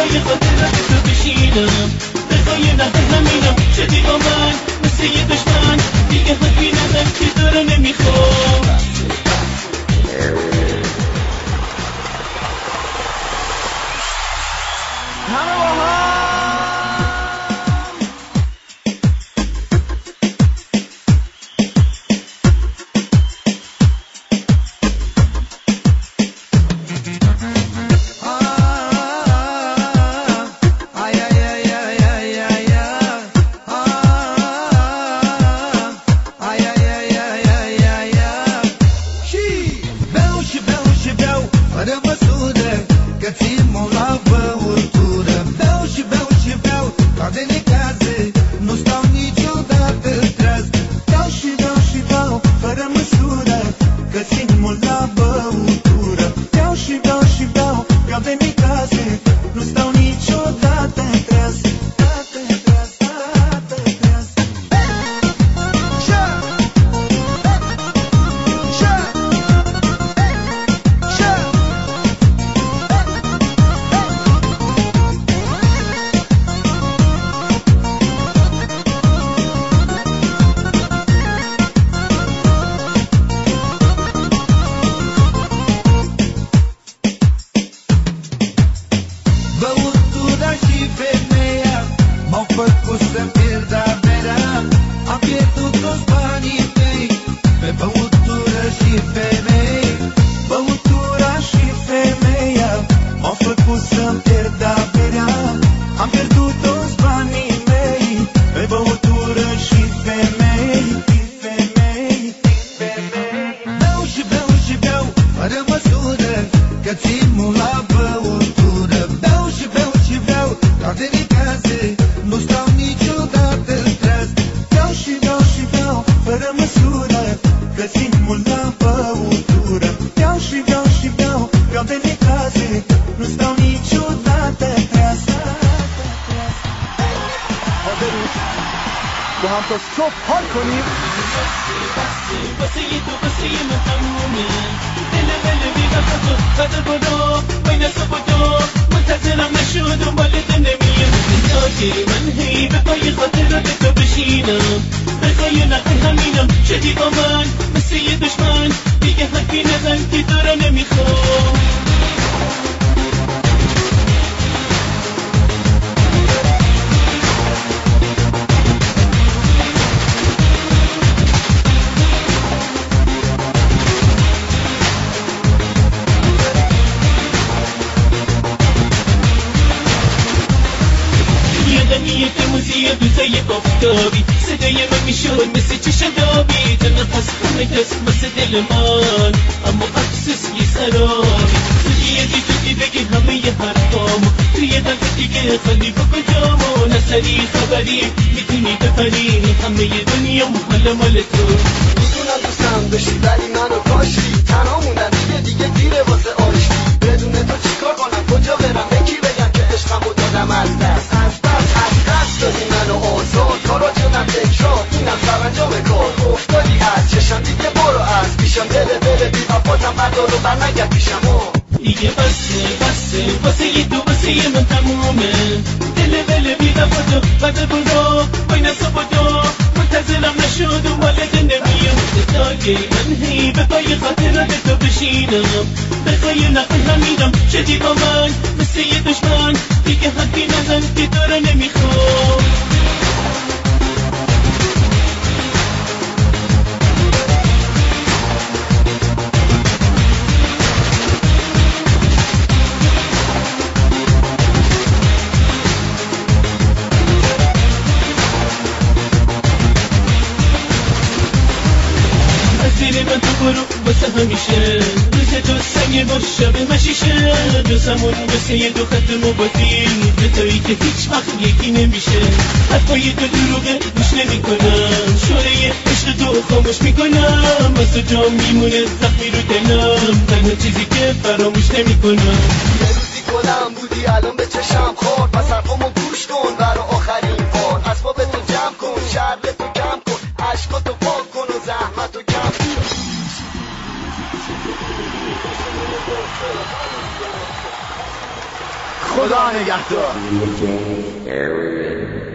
پای خاطرات تو بشینم، بخوای نه همینم شدی با من مثل یه دشمن، دیگه حرفی نزن که تو رو نمیخوام. همه با هم با هم تا صبح حال کنیم. واسه تو واسه من تمومه، دل بی وفا تو قدر برو بین صبح و تو منتظرم نشو دنبالت نمیم. که من هی به پای خاطرات تو بشینم، بخوای نخوای همینم شدی با من مثل یه دشمن، دیگه حرفی نزن که تو رو نمیخوام. یه موزیه دوزای آفتابی، صدای من میشد مثل چشم دابی، تو نفس همه کس مثل دل من، اما افسوس یه سرابی. توی بگی همه یه حرفامو، توی یه دفعه دیگه خالی بکن جامو، نسری خبری میتونی بپری همه یه دنیا محل مال تو. میتونم دوستم بشی ولی منو کاشتی، تنها موندم دیگه دیره واسه آشتی. بدون تو چیکار کنم کجا برم یکی بگم که عشقمو دادم از دست دادی منو آزاد کارا جونم تکرار، اینم سرانجام کار افتادی از چشم دیگه برو از پیشم، دل بی وفاتم بردار و برنگرد پیشم. دیگه بسه واسه تو واسه من تمومه، دل بی وفا تو قدر برو بین صبح و تو منتظرم نشو دنبالت نمیم. که من هی به پای خاطرات تو بشینم، بخوای نخوای همینم شدی با من مثل یه دشمن، دیگه حرفی نزن که تو رو نمیخوام. زیر من تو برو واسه همیشه، روز تو سنگ باش شب مشیشه، دوستمون مثل یه دو خط مبادی، به تویی که هیچ وقت یکی نمیشه. حرفای تو دروغه گوش نمی کنم، شوره عشق تو خاموش میکنم، از تو جا میمونه زخمی رو دلم، تنها چیزی که فراموش نمی کنم. یه روزی گلم بودی الان به چشم خورد، پس حرفامو گوش کن برا آخرین بار، اسبابتو جمع کن شربتو کم کن، عشقاتو پاک کن و زحمتو کم کن. خدا نگهدار.